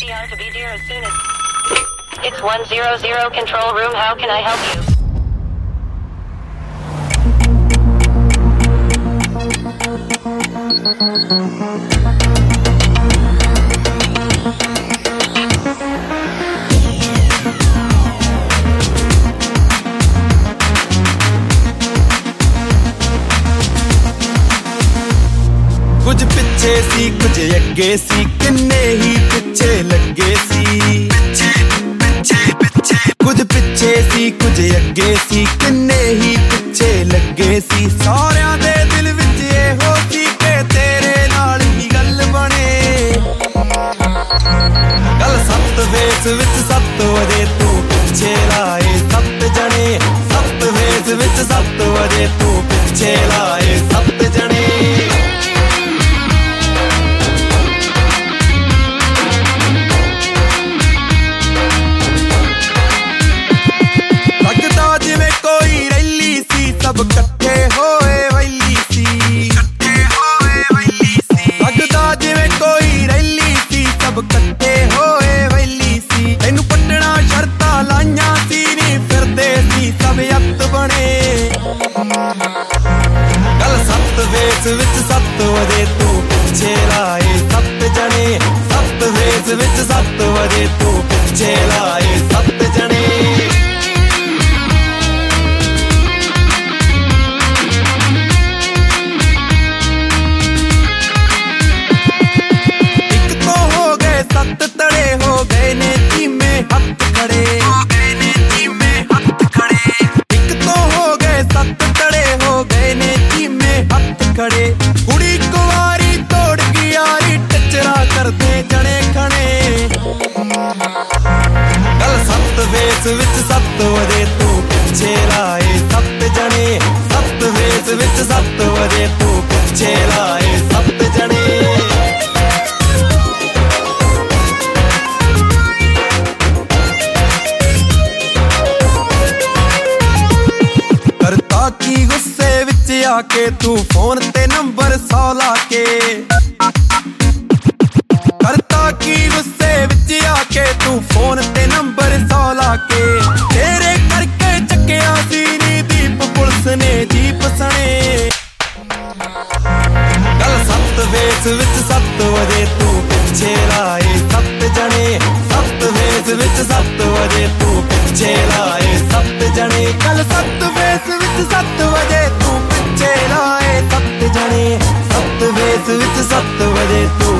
CR to be dear as soon as... It's 100 control room, how can I help you? कुछ पिछे सी कुछ अगे सी किन्ने ही पिछे लगे सी कुछ पिछे सी कुछ अगे सी किन्ने ही पिछे लगे सी सारियां दे दिल विच एहो सी के तेरे नाल ही गल बने गल सत्त वेस विच 7 वजे तू पिछे लाए 7 जने 7 वेस विच 7 वजे तू पिछे लाए 7 जने सब कट्ठे होए वैली सी लगदा जिवें कोई रैली सी सब कट्ठे होए वैली सी तैनू पट्टना शर्तां लाइयां सी नी फिरदे सी सब अत बने गल 7 वेस विच 7 वजे तू पिछे लाए 7 जने 7 वेस विच 7 वजे तू पिछे लाए 7 जने खड़े कुड़ी कुवारी तोड़ की यारी टचरा करते जने खने गल 7 वेस विच 7 वजे तू पिछे लाए 7 जने 7 वेस विच 7 वजे तू पिछे लाए 7 जने करता की गुस्से विच आके तू फोन ते नंबर 100 लाके करता की गुस्से विच आके तू फोन ते नंबर 100 लाके तेरे करके चक्किया सी नी दीप पुलिस ने जीप सने गल 7 वेस विच 7 वजे तू पिछे लाए 7 जने 7 वेस विच 7 वजे तू पिछे लाए 7 जने गल 7 वेस विच 7 वजे तू पिछे लाए 7 जने 7 वेस विच 7 वजे तू